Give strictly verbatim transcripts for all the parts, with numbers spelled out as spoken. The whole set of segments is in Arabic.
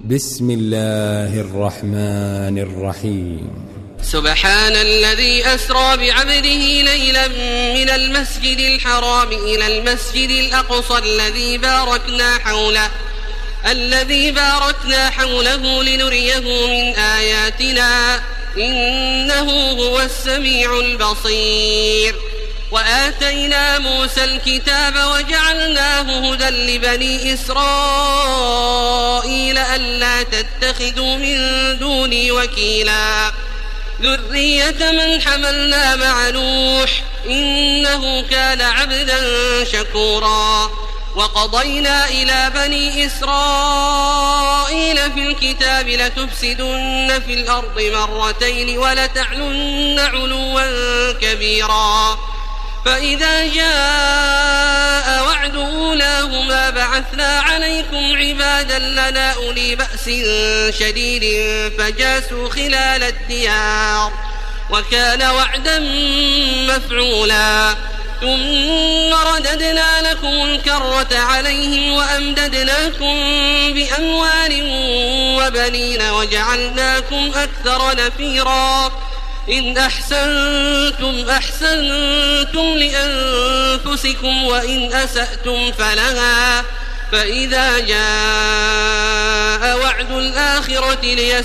بسم الله الرحمن الرحيم. سبحان الذي أسرى بعبده ليلا من المسجد الحرام إلى المسجد الأقصى الذي باركنا حوله الذي باركنا حوله لنريه من آياتنا إنه هو السميع البصير. وآتينا موسى الكتاب وجعلناه هدى لبني إسرائيل ألا تتخذوا من دوني وكيلا ذرية من حملنا مع نوح إنه كان عبدا شكورا. وقضينا إلى بني إسرائيل في الكتاب لتفسدن في الأرض مرتين ولتعلن علوا كبيرا. فإذا جاء وعد أولاهما بعثنا عليكم عبادا لنا أولي بأس شديد فجاسوا خلال الديار وكان وعدا مفعولا. ثم رددنا لكم الكرة عليهم وأمددناكم بأموال وبنين وجعلناكم أكثر نفيرا. إن أحسنتم أحسنتم لأنفسكم وإن أسأتم فلها. فإذا جاء وعد الآخرة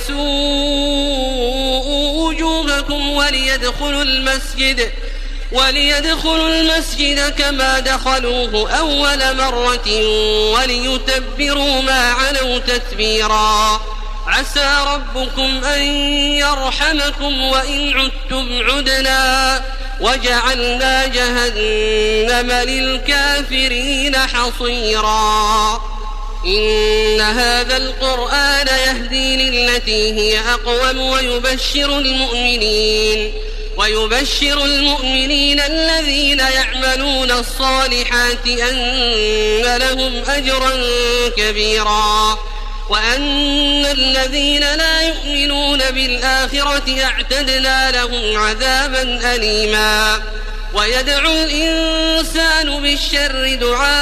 ليسوءوا وجوهكم وليدخلوا المسجد وليدخلوا المسجد كما دخلوه أول مرة وليتبروا ما علوا تتبيرا. عسى ربكم أن يرحمكم وإن عدتم عدنا وجعلنا جهنم للكافرين حصيرا. إن هذا القرآن يهدي للتي هي أقوم ويبشر المؤمنين ويبشر المؤمنين الذين يعملون الصالحات أن لهم أجرا كبيرا وأن الذين لا يؤمنون بالآخرة اعتدنا لهم عذابا أليما. ويدعو الإنسان بالشر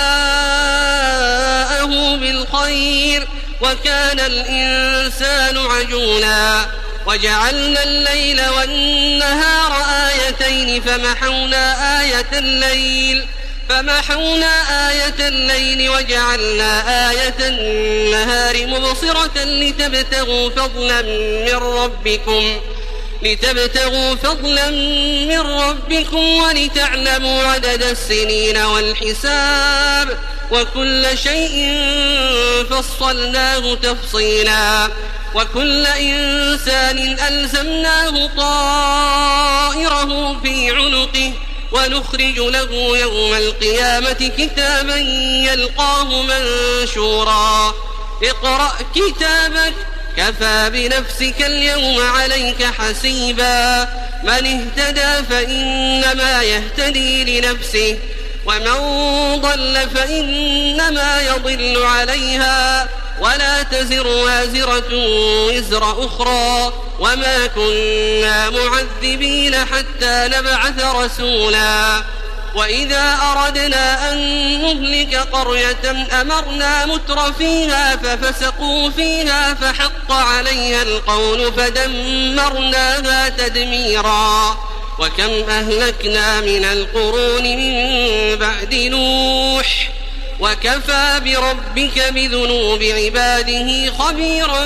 دعاءه بالخير وكان الإنسان عجولا. وجعلنا الليل والنهار آيتين فمحونا آية الليل فمحونا آية الليل وجعلنا آية النهار مبصرة لتبتغوا فضلا من ربكم لتبتغوا فضلا من ربكم ولتعلموا عدد السنين والحساب وكل شيء فصلناه تفصيلا. وكل إنسان ألزمناه طائره في عنقه ونخرج له يوم القيامة كتابا يلقاه منشورا. اقرأ كتابك كفى بنفسك اليوم عليك حسيبا. من اهتدى فإنما يهتدي لنفسه ومن ضل فإنما يضل عليها ولا تزر وازرة وزر أخرى وما كنا معذبين حتى نبعث رسولا. وإذا أردنا أن نهلك قرية أمرنا متر فيها ففسقوا فيها فحق عليها القول فدمرناها تدميرا. وكم أهلكنا من القرون من بعد نوح وكفى بربك بذنوب عباده خبيرا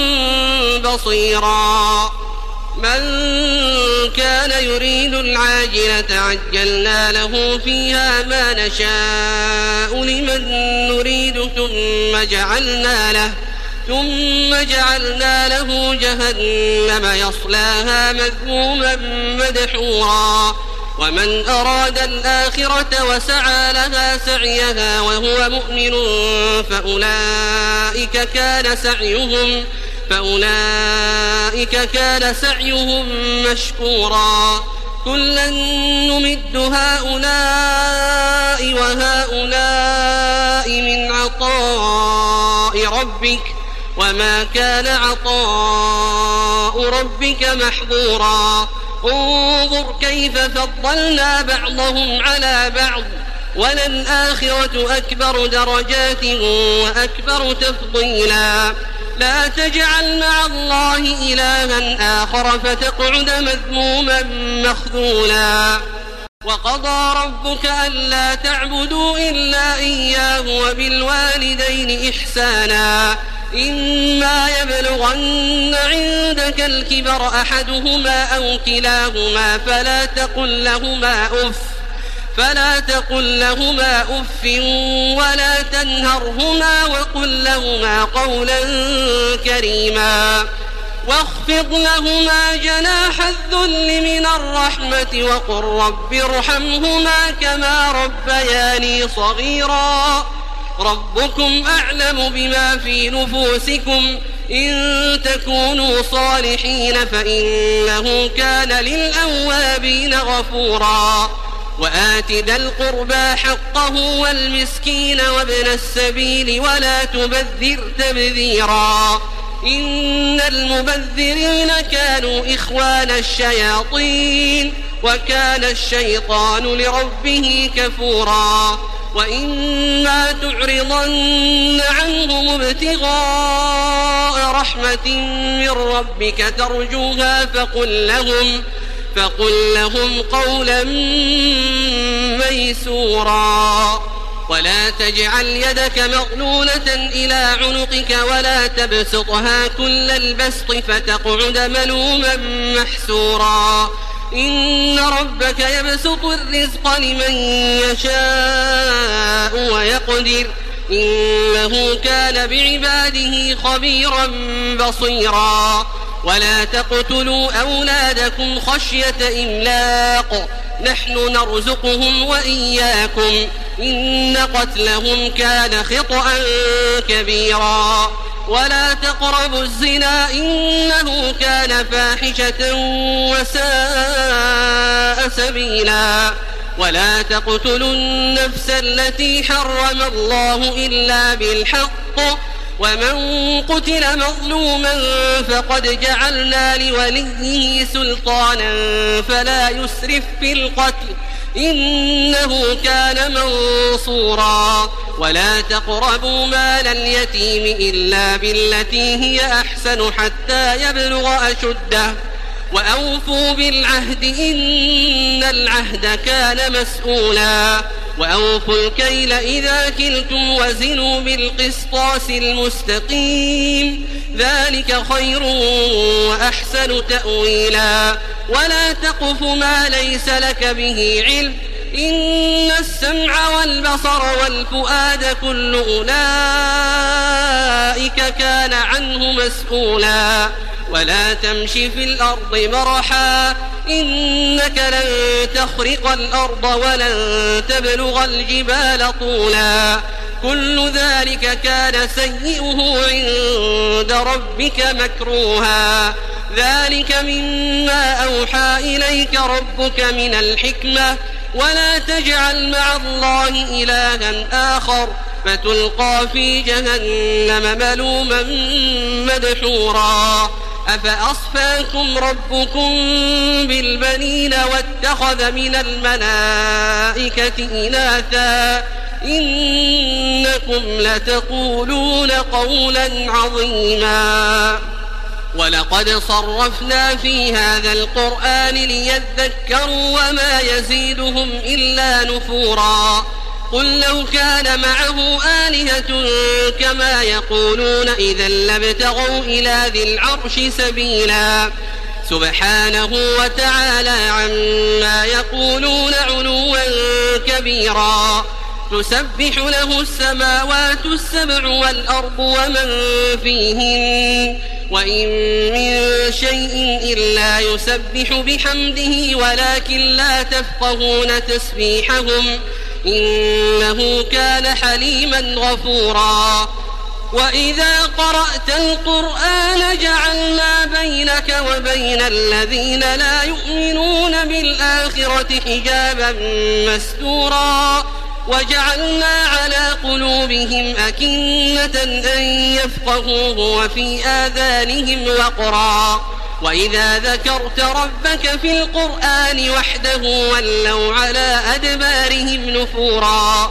بصيرا. من كان يريد العاجلة عجلنا له فيها ما نشاء لمن نريد ثم جعلنا له ثم جعلنا له جهنم يصلاها مذموما مدحورا. ومن أراد الآخرة وسعى لها سعيها وهو مؤمن فأولئك كان سعيهم فأولئك كان سعيهم مشكورا. كلا نمد هؤلاء وهؤلاء من عطاء ربك وما كان عطاء ربك محظورا. انظر كيف فضلنا بعضهم على بعض وللآخرة أكبر درجات وأكبر تفضيلا. لا تجعل مع الله إلها آخر فتقعد مذموما مخذولا وقضى ربك ألا تعبدوا إلا إياه وبالوالدين إحسانا إما يبلغن عندك الكبر أحدهما أو كلاهما فلا تقل لهما أف فلا تقل لهما أف ولا تنهرهما وقل لهما قولا كريما واخفض لهما جناح الذل من الرحمة وقل رب ارحمهما كما ربياني صغيرا ربكم أعلم بما في نفوسكم إن تكونوا صالحين فإنه كان للأوابين غفورا وآت ذا القربى حقه والمسكين وابن السبيل ولا تبذر تبذيرا إن المبذرين كانوا إخوان الشياطين وكان الشيطان لربه كفورا وإما تعرضن عنهم ابتغاء رحمة من ربك ترجوها فقل لهم فقل لهم قولا ميسورا ولا تجعل يدك مغلولة إلى عنقك ولا تبسطها كل البسط فتقعد ملوما محسورا إن ربك يبسط الرزق لمن يشاء ويقدر إنه كان بعباده خبيرا بصيرا ولا تقتلوا أولادكم خشية إملاق نحن نرزقهم وإياكم إن قتلهم كان خطأ كبيرا ولا تقربوا الزنا إنه كان فاحشة وساء سبيلا ولا تقتلوا النفس التي حرم الله إلا بالحق ومن قتل مظلوما فقد جعلنا لوليه سلطانا فلا يسرف في القتل إنه كان منصورا ولا تقربوا مال اليتيم إلا بالتي هي أحسن حتى يبلغ أشده وأوفوا بالعهد إن العهد كان مسؤولا وأوفوا الكيل إذا كلتم وزنوا بالقسطاس المستقيم ذلك خير وأحسن تأويلا ولا تقف ما ليس لك به علم إن السمع والبصر والفؤاد كل أولئك كان عنه مسؤولا ولا تمش في الأرض مرحا إنك لن تخرق الأرض ولن تبلغ الجبال طولا كل ذلك كان سيئه عند ربك مكروها ذلك مما أوحى إليك ربك من الحكمة ولا تجعل مع الله إلها آخر فتلقى في جهنم ملوما مدحورا أفأصفاكم ربكم بالبنين واتخذ من الملائكة إناثا إنكم لتقولون قولا عظيما ولقد صرفنا في هذا القرآن ليذكروا وما يزيدهم إلا نفورا قل لو كان معه آلهة كما يقولون إذا لابتغوا إلى ذي العرش سبيلا سبحانه وتعالى عما يقولون علوا كبيرا تسبح له السماوات السبع والأرض ومن فيهن وإن من شيء إلا يسبح بحمده ولكن لا تفقهون تسبيحهم إنه كان حليما غفورا وإذا قرأت القرآن جعلنا بينك وبين الذين لا يؤمنون بالآخرة حجابا مستورا وجعلنا على قلوبهم أكنة أن يفقهوه وفي آذانهم وقرا وإذا ذكرت ربك في القرآن وحده ولوا على أدبارهم نفورا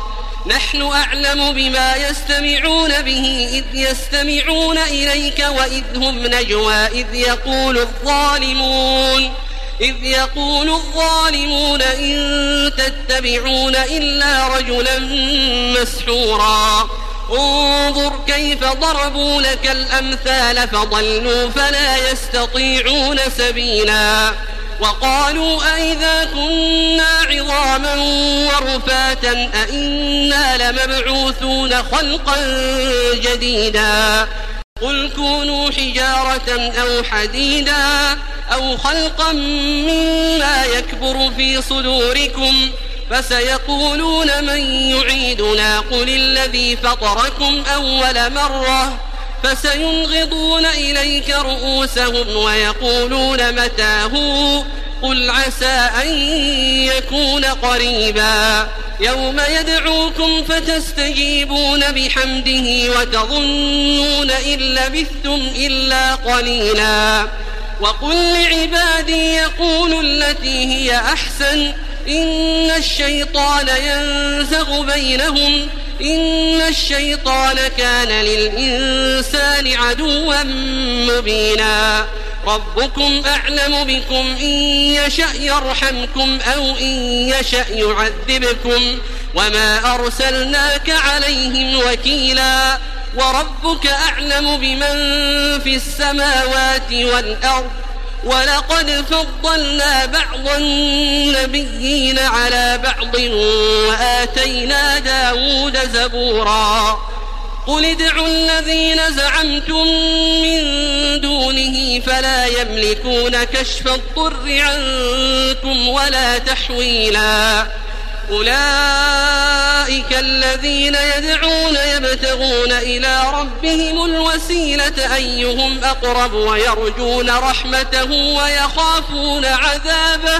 نحن أعلم بما يستمعون به إذ يستمعون إليك وإذ هم نجوى إذ يقول الظالمون إذ يقول الظالمون إن تتبعون إلا رجلا مسحورا انظر كيف ضربوا لك الأمثال فضلوا فلا يستطيعون سبيلا وقالوا أئذا كنا عظاما ورفاتا أئنا لمبعوثون خلقا جديدا قل كونوا حجارة أو حديدا أو خلقا مما يكبر في صدوركم فسيقولون من يعيدنا قل الذي فطركم أول مرة فسينغضون إليك رؤوسهم ويقولون متى هو قل عسى أن يكون قريبا يوم يدعوكم فتستجيبون بحمده وتظنون إن لبثتم إلا قليلا وقل لعبادي يقولوا التي هي أحسن إن الشيطان ينزغ بينهم إن الشيطان كان للإنسان عدوا مبينا ربكم أعلم بكم إن يشأ يرحمكم أو إن يشأ يعذبكم وما أرسلناك عليهم وكيلا وربك أعلم بمن في السماوات والأرض ولقد فضلنا بعض النبيين على بعض وآتينا داود زبورا قل ادعوا الذين زعمتم من دونه فلا يملكون كشف الضر عنكم ولا تحويلا أولئك الذين يدعون يبتغون إلى ربهم الوسيلة أيهم أقرب ويرجون رحمته ويخافون عذابه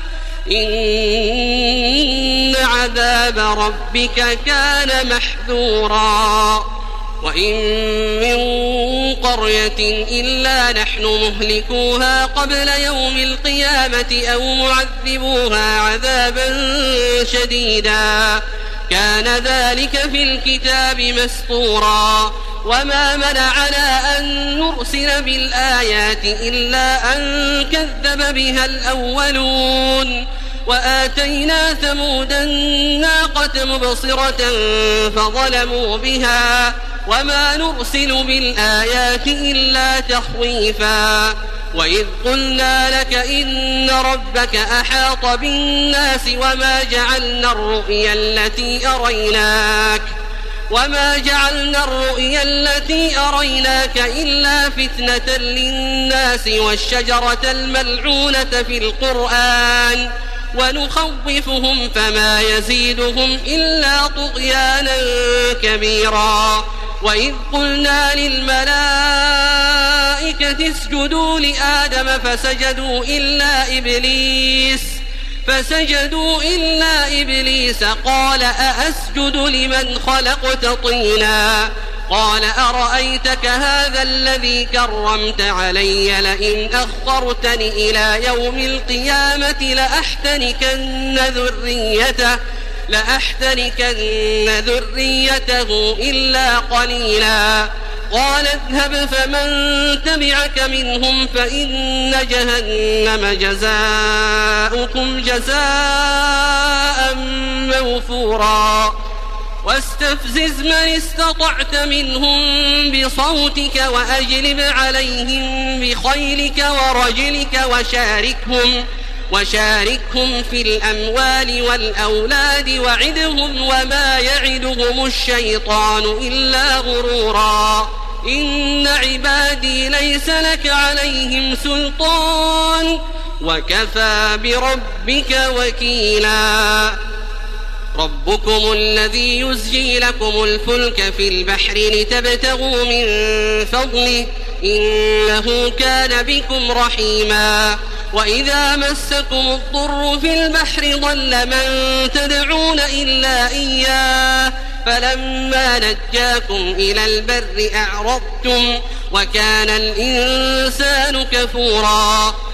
إن عذاب ربك كان محذورا وإن من قرية إلا نحن مهلكوها قبل يوم القيامة أو معذبوها عذابا شديدا كان ذلك في الكتاب مسطورا وما منعنا أن نرسل بالآيات إلا أن كذب بها الأولون وآتينا ثمود الناقة مبصرة فظلموا بها وما نرسل بالآيات إلا تخويفا وإذ قلنا لك إن ربك أحاط بالناس وما جعلنا الرؤيا التي أريناك وما جعلنا الرؤيا التي أريناك إلا فتنة للناس والشجرة الملعونة في القرآن ونخوفهم فما يزيدهم إلا طغيانا كبيرا وإذ قلنا للملائكة اسجدوا لآدم فسجدوا إلا إبليس فسجدوا إلا إبليس قال أأسجد لمن خلقت طينا قال أرأيتك هذا الذي كرمت علي لئن أخرتني إلى يوم القيامة لأحتنكن ذريته لأحتنكن ذريته إلا قليلا قال اذهب فمن تبعك منهم فإن جهنم جزاؤكم جزاء موفورا واستفزز من استطعت منهم بصوتك وأجلب عليهم بخيلك ورجلك وشاركهم وشاركهم في الأموال والأولاد وعدهم وما يعدهم الشيطان إلا غرورا إن عبادي ليس لك عليهم سلطان وكفى بربك وكيلا ربكم الذي يزجي لكم الفلك في البحر لتبتغوا من فضله إنه كان بكم رحيما وإذا مسكم الضر في البحر ضل من تدعون إلا إياه فلما نجاكم إلى البر أعرضتم وكان الإنسان كفورا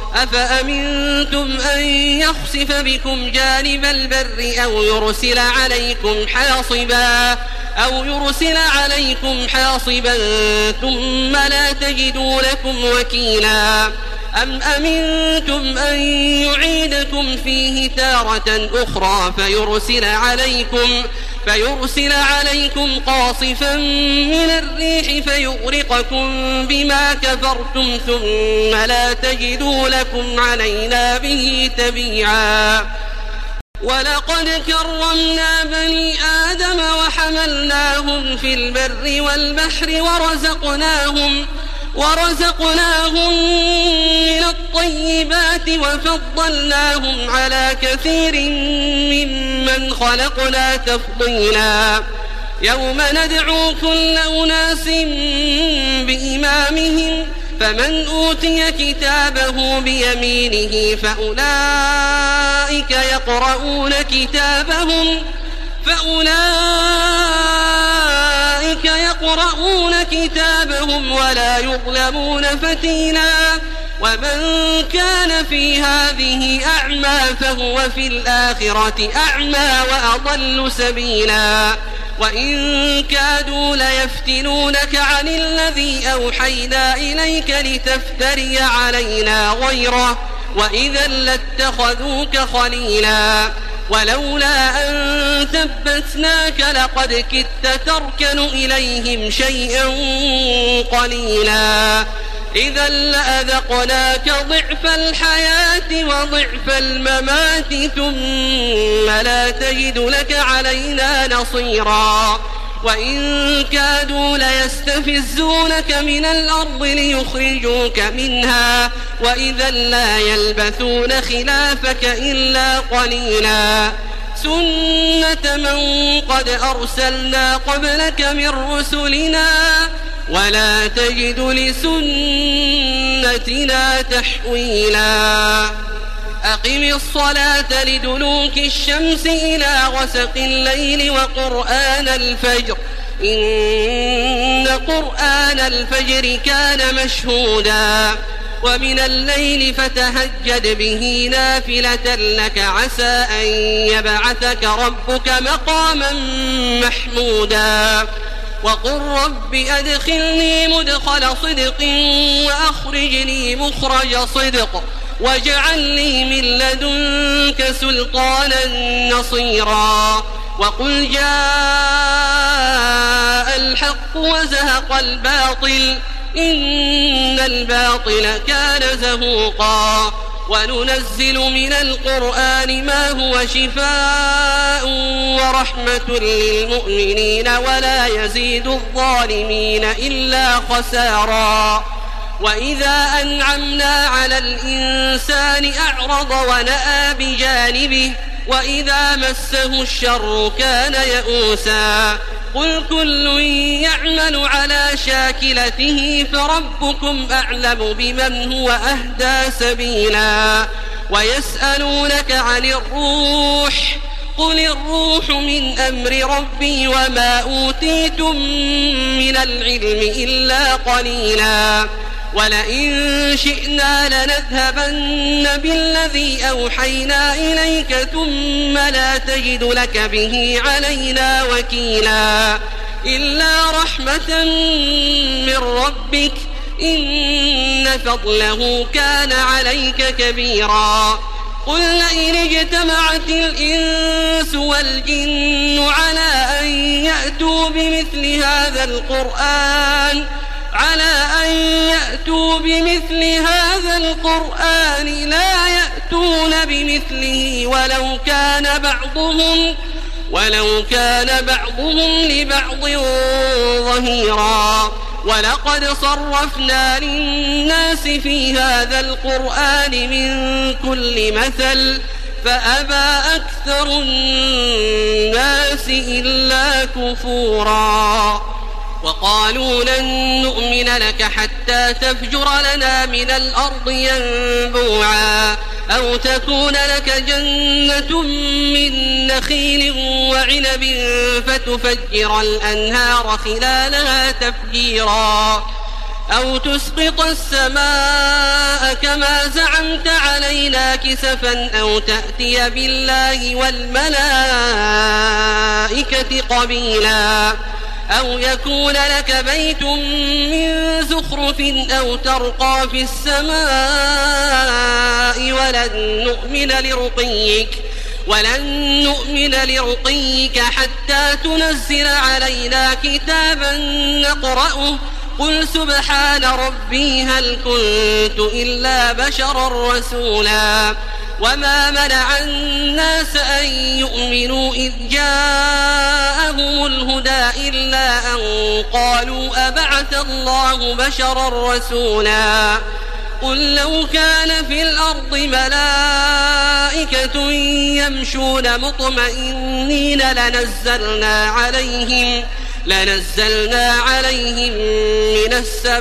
أفأمنتم أن يخسف بكم جانب البر أو يرسل عليكم حاصبا أو يرسل عليكم حاصبا ثم لا تجدوا لكم وكيلا أم أمنتم أن يعيدكم فيه تارة أخرى فيرسل عليكم فيرسل عليكم قاصفا من الريح فيغرقكم بما كفرتم ثم لا تجدوا لكم علينا به تبيعا ولقد كرمنا بني آدم وحملناهم في البر والبحر ورزقناهم ورزقناهم من الطيبات وفضلناهم على كثير ممن خلقنا تفضيلا يوم ندعو كل أناس بإمامهم فمن أوتي كتابه بيمينه فأولئك يقرؤون كتابهم فأولئك يقرؤون كتابهم ولا يظلمون فتيلا ومن كان في هذه أعمى فهو في الآخرة أعمى وأضل سبيلا وإن كادوا ليفتنونك عن الذي أوحينا إليك لتفتري علينا غيره وإذا لاتخذوك خليلا ولولا أن ثبتناك لقد كدت تركن إليهم شيئا قليلا إذا لأذقناك ضعف الحياة وضعف الممات ثم لا تجد لك علينا نصيرا وإن كادوا ليستفزونك من الأرض ليخرجوك منها وإذا لا يلبثون خلافك إلا قليلا سنة من قد أرسلنا قبلك من رسلنا ولا تجد لسنتنا تحويلا أقم الصلاة لدلوك الشمس إلى غسق الليل وقرآن الفجر إن قرآن الفجر كان مشهودا ومن الليل فتهجد به نافلة لك عسى أن يبعثك ربك مقاما محمودا وقل رب أدخلني مدخل صدق وأخرجني مخرج صدق واجعل لي من لدنك سلطانا نصيرا وقل جاء الحق وزهق الباطل إن الباطل كان زهوقا وننزل من القرآن ما هو شفاء ورحمة للمؤمنين ولا يزيد الظالمين إلا خسارا وإذا أنعمنا على الإنسان أعرض ونأى بجانبه وإذا مسه الشر كان يئوسا قل كل يعمل على شاكلته فربكم أعلم بمن هو أهدى سبيلا ويسألونك عن الروح قل الروح من أمر ربي وما أوتيتم من العلم إلا قليلا ولئن شئنا لنذهبن بالذي أوحينا إليك ثم لا تجد لك به علينا وكيلا إلا رحمة من ربك إن فضله كان عليك كبيرا قل لئن اجتمعت الإنس والجن على أن يأتوا بمثل هذا القرآن على أن يأتوا بمثل هذا القرآن لا يأتون بمثله ولو كان بعضهم ولو كان بعضهم لبعض ظهيرا ولقد صرفنا للناس في هذا القرآن من كل مثل فأبى أكثر الناس إلا كفورا وقالوا لن نؤمن لك حتى تفجر لنا من الأرض ينبوعا أو تكون لك جنة من نخيل وعنب فتفجر الأنهار خلالها تفجيرا أو تسقط السماء كما زعمت علينا كسفا أو تأتي بالله والملائكة قبيلا أو يكون لك بيت من زخرف أو ترقى في السماء ولن نؤمن لرقيك ولن نؤمن لرقيك حتى تنزل علينا كتابا نقرأه قل سبحان ربي هل كنت إلا بشرا رسولا وما منع الناس أن يؤمنوا إذ جاءهم الهدى إلا أن قالوا أبعث الله بشرا رسولا قل لو كان في الأرض ملائكة يمشون مطمئنين لنزلنا عليهم لنزلنا عليهم من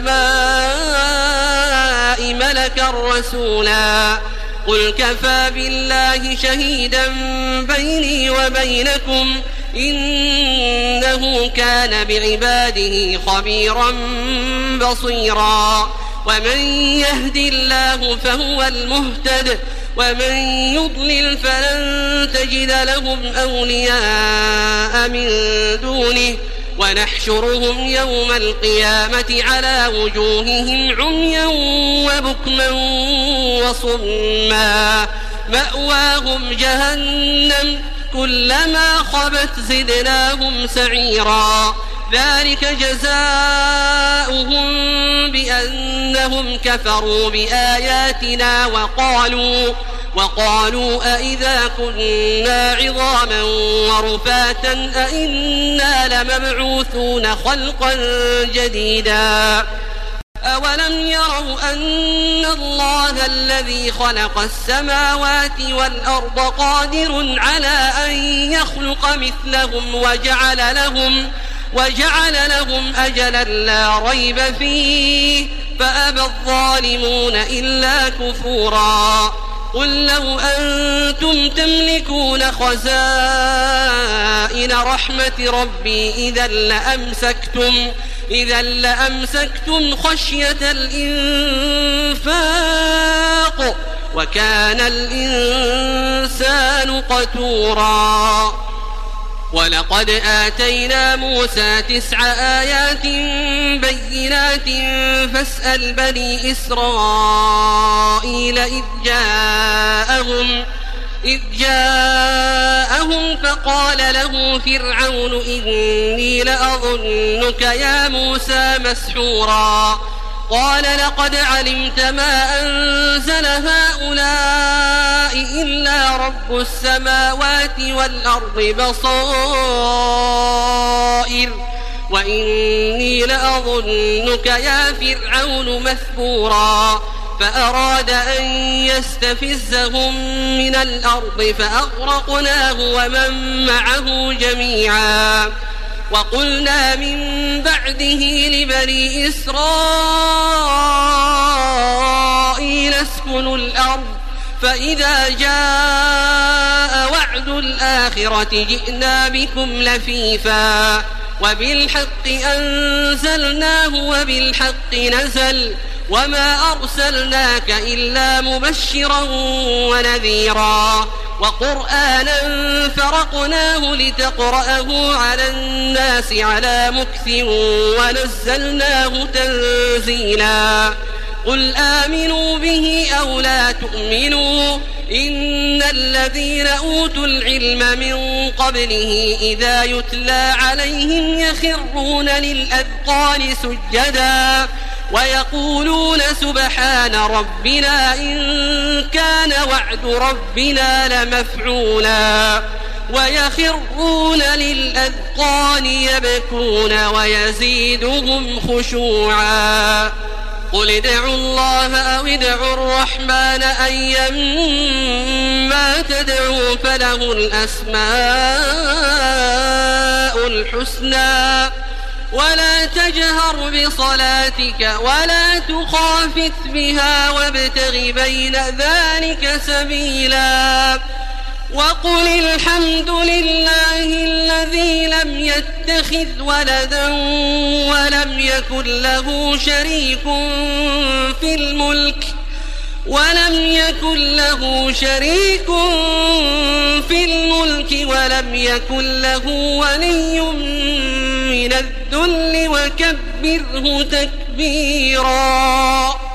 السماء ملكا رسولا قل كفى بالله شهيدا بيني وبينكم إنه كان بعباده خبيرا بصيرا ومن يهد الله فهو المهتد ومن يضلل فلن تجد لهم أولياء من دونه ونحشرهم يوم القيامة على وجوههم عميا وبكما وصما مأواهم جهنم كلما خبت زدناهم سعيرا ذلك جزاؤهم بأنهم كفروا بآياتنا وقالوا وقالوا أئذا كنا عظاما ورفاتا أئنا لمبعوثون خلقا جديدا أولم يروا أن الله الذي خلق السماوات والأرض قادر على أن يخلق مثلهم وجعل لهم وجعل لهم أجلا لا ريب فيه فأبى الظالمون إلا كفورا قل لو أنتم تملكون خزائن رحمة ربي إذا لأمسكتم إذا لأمسكتم خشية الإنفاق وكان الإنسان قتورا ولقد آتينا موسى تسع آيات بينات فاسأل بني إسرائيل إذ جاءهم إذ جاءهم فقال له فرعون إني لأظنك يا موسى مسحورا قال لقد علمت ما أنزل هؤلاء إلا رب السماوات والأرض بصائر وإني لأظنك يا فرعون مثبورا فأراد أن يستفزهم من الأرض فأغرقناه ومن معه جميعا وقلنا من بعده لبني إسرائيل اسكنوا الأرض فإذا جاء وعد الآخرة جئنا بكم لفيفا وبالحق أنزلناه وبالحق نزل وما أرسلناك إلا مبشرا ونذيرا وقرآنا فرقناه لتقرأه على الناس على مكث ونزلناه تنزيلا قل آمنوا به أو لا تؤمنوا إن الذين أوتوا العلم من قبله إذا يتلى عليهم يخرون للأذقان سجدا ويقولون سبحان ربنا إن كان وعد ربنا لمفعولا ويخرون للأذقان يبكون ويزيدهم خشوعا قل ادعوا الله أو ادعوا الرحمن أيما تدعوا فله الأسماء الحسنى ولا تجهر بصلاتك ولا تخافت بها وابتغ بين ذلك سبيلا وقل الحمد لله الذي لم يتخذ ولدا ولم يكن له شريك في الملك ولم يكن له شريك في الملك ولم يكن له ولي من الذل وكبره تكبيرا.